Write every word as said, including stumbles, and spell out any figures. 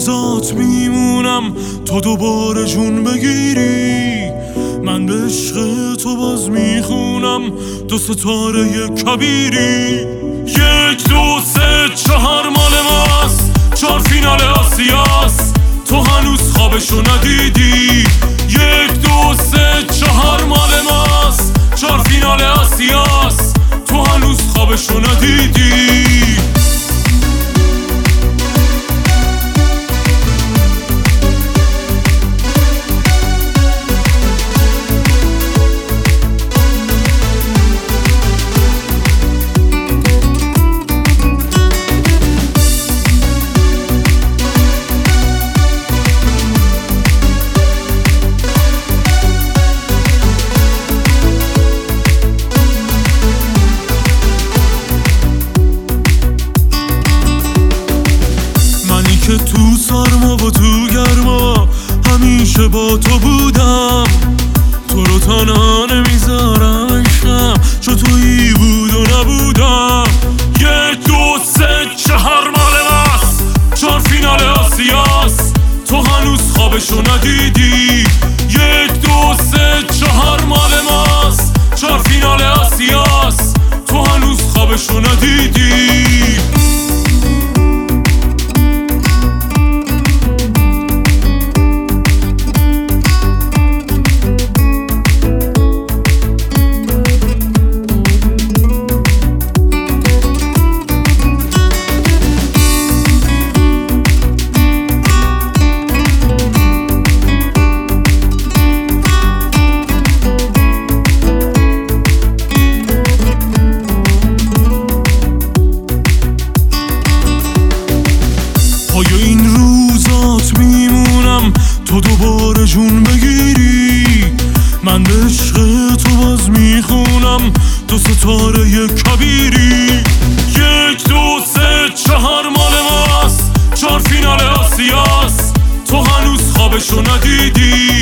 روزات میمونم تا دوباره جون بگیری. من به عشق تو باز میخونم دو ستاره کبیری. یک دو سه چهار مال ماست، چهار فینال آسیاست، تو هنوز خوابشو ندیدی. یک دو سه چهار مال ماست، چهار فینال آسیاست، تو هنوز خوابشو ندیدی. که تو سرما و تو گرما همیشه با تو بودم. تو رو تنها نمیذارم عشقم، چون تویی بود و نبودم. یک دو سه چهار مال ماست، چهار فینال آسیاست، تو هنوز خوابشو ندیدی. یک دو سه چهار مال ماست، چهار فینال آسیاست، تو هنوز خوابشو ندیدی. پای این روزات میمونم تو دوباره جون بگیری. من به عشق تو باز میخونم دو ستاره کبیری. یک دو سه چهار مال ماست، چهار فینال آسیاست، تو هنوز خوابشو ندیدی.